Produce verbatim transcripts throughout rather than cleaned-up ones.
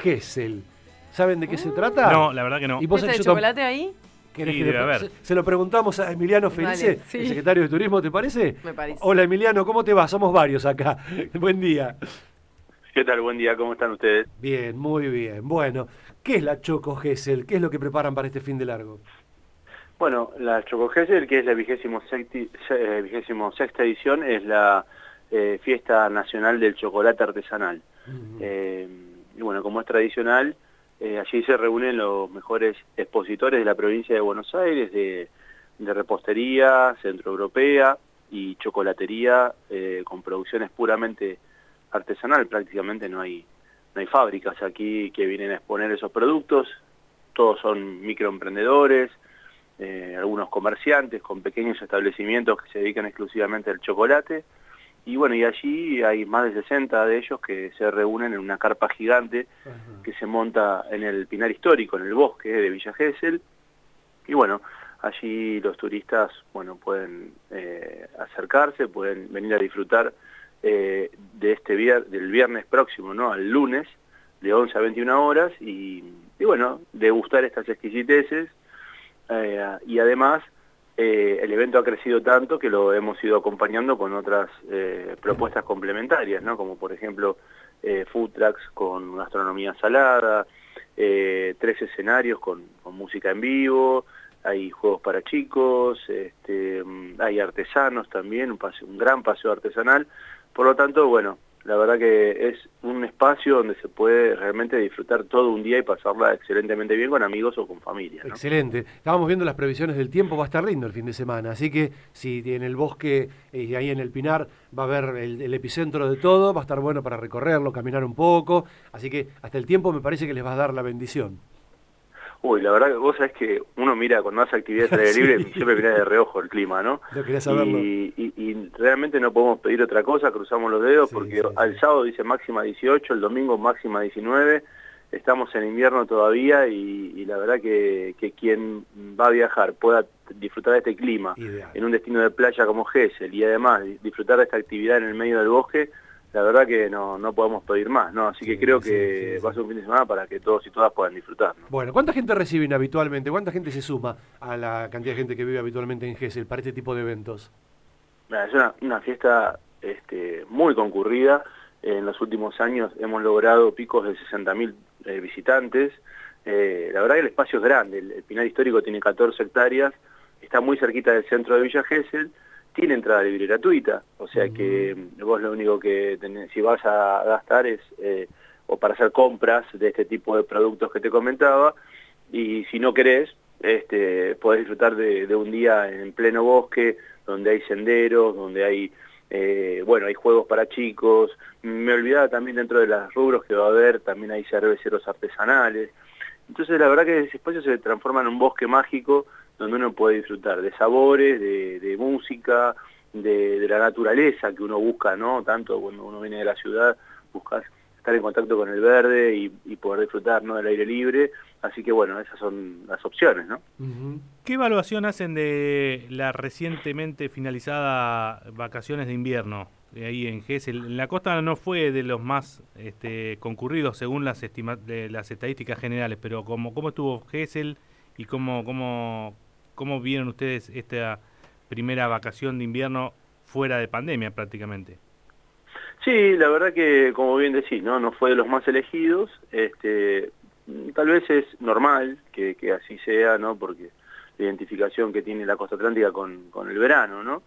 Gesell. ¿Saben de qué se trata? No, la verdad que no. ¿Y vos ¿Está sabés de que yo tam- chocolate ahí? ¿Querés Sí, que debe le- haber. se, se lo preguntamos a Emiliano Felice, Dale, sí. el secretario de Turismo, ¿te parece? Me parece. Hola Emiliano, ¿cómo te va? Somos varios acá. Buen día. ¿Qué tal? Buen día, ¿cómo están ustedes? Bien, muy bien. Bueno, ¿qué es la Choco Gesell? ¿Qué es lo que preparan para este fin de largo? Bueno, la Choco Gesell, que es la vigésimo sexti- eh, vigésimo sexta edición, es la eh, fiesta nacional del chocolate artesanal. Mm. Eh, y bueno, como es tradicional, eh, allí se reúnen los mejores expositores de la provincia de Buenos Aires, de, de repostería, centroeuropea y chocolatería, eh, con producciones puramente artesanal. Prácticamente no hay, no hay fábricas aquí que vienen a exponer esos productos. Todos son microemprendedores, eh, algunos comerciantes con pequeños establecimientos que se dedican exclusivamente al chocolate. Y bueno, y allí hay más de sesenta de ellos que se reúnen en una carpa gigante Ajá. que se monta en el Pinar Histórico, en el bosque de Villa Gesell. Y bueno, allí los turistas, bueno, pueden eh, acercarse, pueden venir a disfrutar eh, de este vier del viernes próximo, ¿no?, al lunes, de once a veintiuna horas, y, y bueno, degustar estas exquisiteces. Eh, y además, eh, el evento ha crecido tanto que lo hemos ido acompañando con otras eh, propuestas complementarias, ¿no?, como por ejemplo eh, food trucks con gastronomía salada, eh, tres escenarios con, con música en vivo, hay juegos para chicos, este, hay artesanos también, un, paseo, un gran paseo artesanal. Por lo tanto, bueno, la verdad que es un espacio donde se puede realmente disfrutar todo un día y pasarla excelentemente bien con amigos o con familia, ¿no? Excelente. Estábamos viendo las previsiones del tiempo, va a estar lindo el fin de semana, así que si en el bosque y eh, ahí en el Pinar va a haber el, el epicentro de todo, va a estar bueno para recorrerlo, caminar un poco, así que hasta el tiempo me parece que les va a dar la bendición. Uy, la verdad que vos sabés que uno mira cuando hace actividades al aire Sí. libre, siempre mira de reojo el clima, ¿no? Yo quería saberlo. Y, y, y realmente no podemos pedir otra cosa, cruzamos los dedos, Sí, porque sí, al sí. sábado dice máxima dieciocho, el domingo máxima diecinueve, estamos en invierno todavía y, y la verdad que, que quien va a viajar pueda disfrutar de este clima Ideal. en un destino de playa como Gesell y además disfrutar de esta actividad en el medio del bosque, la verdad que no, no podemos pedir más, ¿no? Así que Sí, creo sí, que sí, sí. va a ser un fin de semana para que todos y todas puedan disfrutar, ¿no? Bueno, ¿cuánta gente reciben habitualmente? ¿Cuánta gente se suma a la cantidad de gente que vive habitualmente en Gesell para este tipo de eventos? Es una, una fiesta este, muy concurrida. En los últimos años hemos logrado picos de sesenta mil eh, visitantes. Eh, la verdad que el espacio es grande. El, el Pinar Histórico tiene catorce hectáreas, está muy cerquita del centro de Villa Gesell, tiene entrada libre y gratuita. O sea que uh-huh. vos lo único que tenés, si vas a gastar es eh, o para hacer compras de este tipo de productos que te comentaba, y si no querés, este, podés disfrutar de, de un día en pleno bosque, donde hay senderos, donde hay, eh, bueno, hay juegos para chicos. Me olvidaba también dentro de los rubros que va a haber, también hay cerveceros artesanales. Entonces la verdad que ese espacio se transforma en un bosque mágico donde uno puede disfrutar de sabores, de, de música, de, de la naturaleza que uno busca, ¿no? Tanto cuando uno viene de la ciudad, buscas estar en contacto con el verde y, y poder disfrutar, ¿no?, del aire libre. Así que bueno, esas son las opciones, ¿no? Uh-huh. ¿Qué evaluación hacen de la recientemente finalizada vacaciones de invierno de ahí en Gesell? En la costa no fue de los más este, concurridos según las, estima de las estadísticas generales, pero ¿cómo, cómo estuvo Gesell y cómo, cómo, cómo vieron ustedes esta primera vacación de invierno fuera de pandemia prácticamente? Sí, la verdad que, como bien decís, no, no fue de los más elegidos. Este, tal vez es normal que, que así sea, ¿no? Porque la identificación que tiene la costa atlántica con, con el verano, ¿no?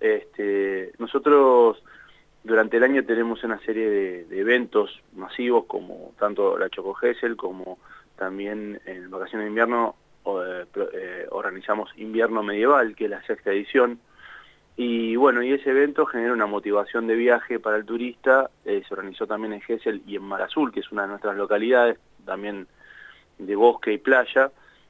Este, nosotros durante el año tenemos una serie de, de eventos masivos, como tanto la Choco Gesell como también en vacaciones de invierno eh, eh, organizamos Invierno Medieval, que es la sexta edición. Y bueno, y ese evento genera una motivación de viaje para el turista. Eh, se organizó también en Gesell y en Mar Azul, que es una de nuestras localidades, también de bosque y playa.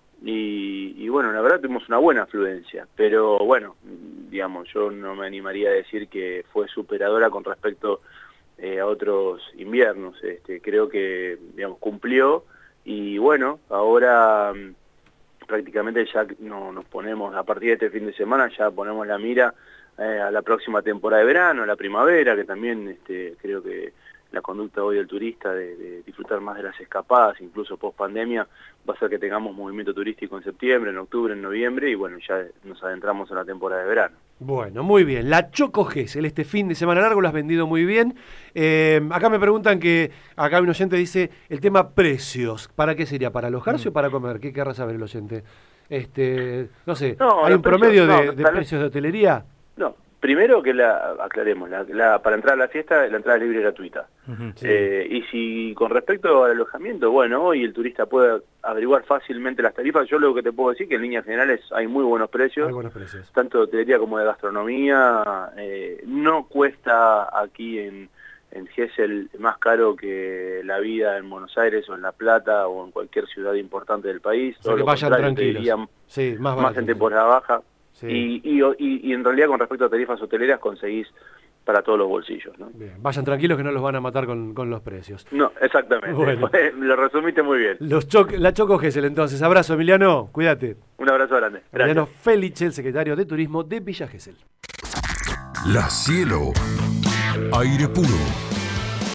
Y, y bueno, la verdad tuvimos una buena afluencia, pero bueno, digamos, yo no me animaría a decir que fue superadora con respecto eh, a otros inviernos. Este, creo que, digamos, cumplió y bueno, ahora prácticamente ya no, nos ponemos, a partir de este fin de semana ya ponemos la mira eh, a la próxima temporada de verano, a la primavera, que también este, creo que la conducta hoy del turista de, de disfrutar más de las escapadas, incluso post pandemia, va a ser que tengamos movimiento turístico en septiembre, en octubre, en noviembre, y bueno, ya nos adentramos en la temporada de verano. Bueno, muy bien. La Choco Gesell, este fin de semana largo lo has vendido muy bien. Eh, acá me preguntan que, acá un oyente dice, el tema precios, ¿para qué sería? ¿Para alojarse mm. o para comer? ¿Qué querrá saber el oyente? Este, no sé, no, ¿hay un precios, promedio de, no, de precios de hotelería? No. Primero que la, aclaremos, la, la, para entrar a la fiesta la entrada es libre y gratuita. Uh-huh, sí. eh, y si con respecto al alojamiento, bueno, hoy el turista puede averiguar fácilmente las tarifas. Yo lo que te puedo decir que en líneas generales hay muy buenos precios, hay buenos precios. Tanto de hotelería como de gastronomía. Eh, no cuesta aquí en, en Gesell más caro que la vida en Buenos Aires o en La Plata o en cualquier ciudad importante del país. O sea, que vayan tranquilos. Sí, más, más en temporada baja. Sí. Y, y, y, y en realidad con respecto a tarifas hoteleras conseguís para todos los bolsillos, ¿no? Bien. Vayan tranquilos que no los van a matar con, con los precios. No, exactamente. Bueno. Lo resumiste muy bien. Los cho la Choco Gesell, entonces. Abrazo, Emiliano. Cuídate. Un abrazo grande. Gracias. Emiliano Felice, el secretario de Turismo de Villa Gesell. La Cielo. Aire puro.